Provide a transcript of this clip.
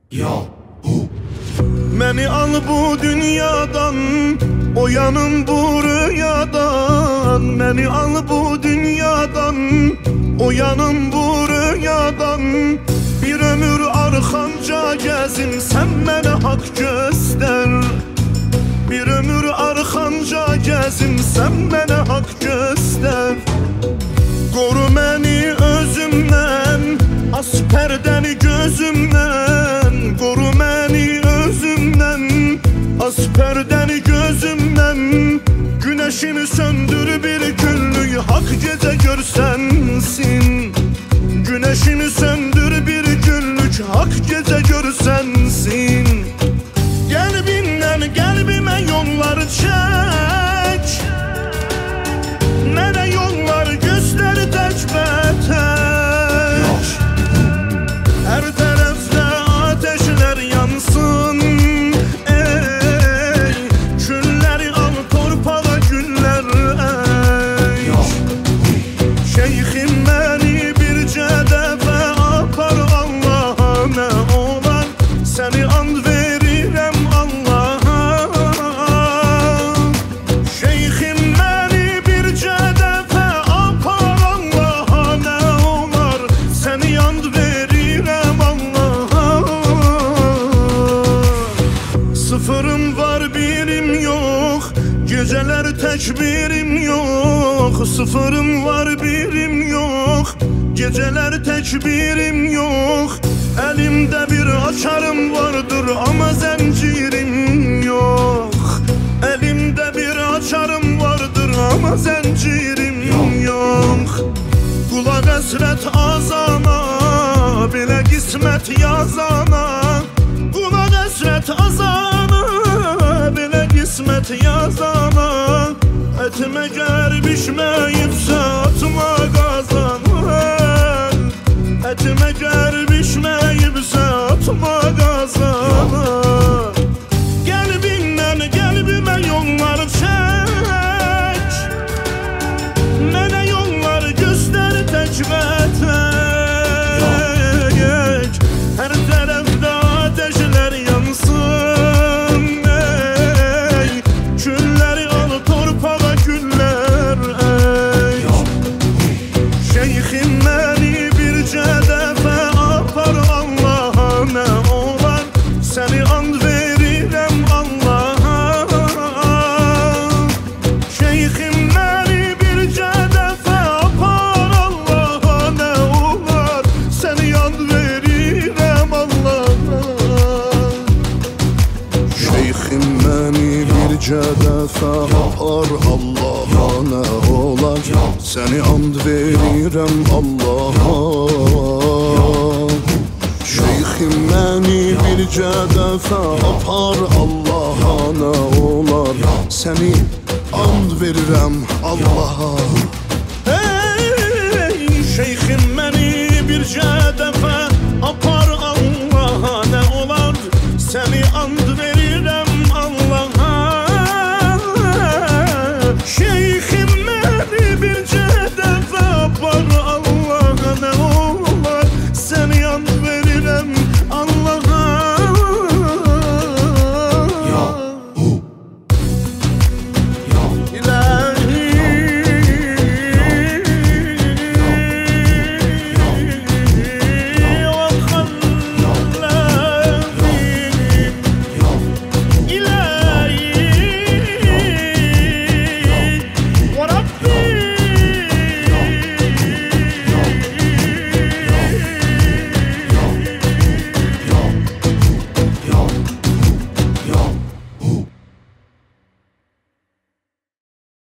Məni al bu dünyadan, oyanım bu rüyadan. Məni al bu dünyadan, oyanım bu rüyadan. Bir ömür arxanca gəzim, sən mənə haqq göstər. Bir ömür arxanca gəzim, sən mənə haqq göstər. Qoru məni özümdən, as pərdəni gözümdən. Qoru məni özümdən, as pərdəni gözümdən. Güneşimi söndür bir günlük, hak gece görsənsin. Güneşimi söndür bir günlük, hak gece görsənsin. Qəlbimdən qəlbimə yollar çək, mənə yollar göstər tək-bətək. Hər tərəfdə ateşlər yansın, ey külləri al torpağa güllər ey. Şeyxim məni bircə dəfə apar Allaha, nə olar səni and verirəm Allaha. Şeyxim məni bircə dəfə apar Allaha, nə olar səni and verirəm Allaha. Sıfırım var birim yox, gecələr tək birim yox. Sıfırım var birim yox, gecələr tək birim yox. Əlimdə bir açarım vardır, amma zəncirim yox. Əlimdə bir açarım vardır, amma zəncirim yox. Qulaq əsrət azana, belə qismət yazana. Qulaq əsrət azana, belə qismət yazana. Ətim əgər bişməyibsə atma qazana. Ətim əgər bişməyibsə atma qazana. Qəlbimdən qəlbimə yollar çək, mənə yollar göstər tək-bətək. Hər tərəfdə ateşlər yansın, ey külləri al torpağa güllər ey. Şeyxim məni bircə dəfə apar Allaha, nə olar səni and verirəm Allaha. Şeyxim məni bircə dəfə apar Allaha, nə olar səni and verirəm Allaha. Şeyxim məni bircə dəfə apar Allaha, nə olar səni and verirəm Allaha. Şeyxim məni bircə dəfə apar Allaha, nə olar səni and verirəm Allaha. Ey şeyxim məni bircə dəfə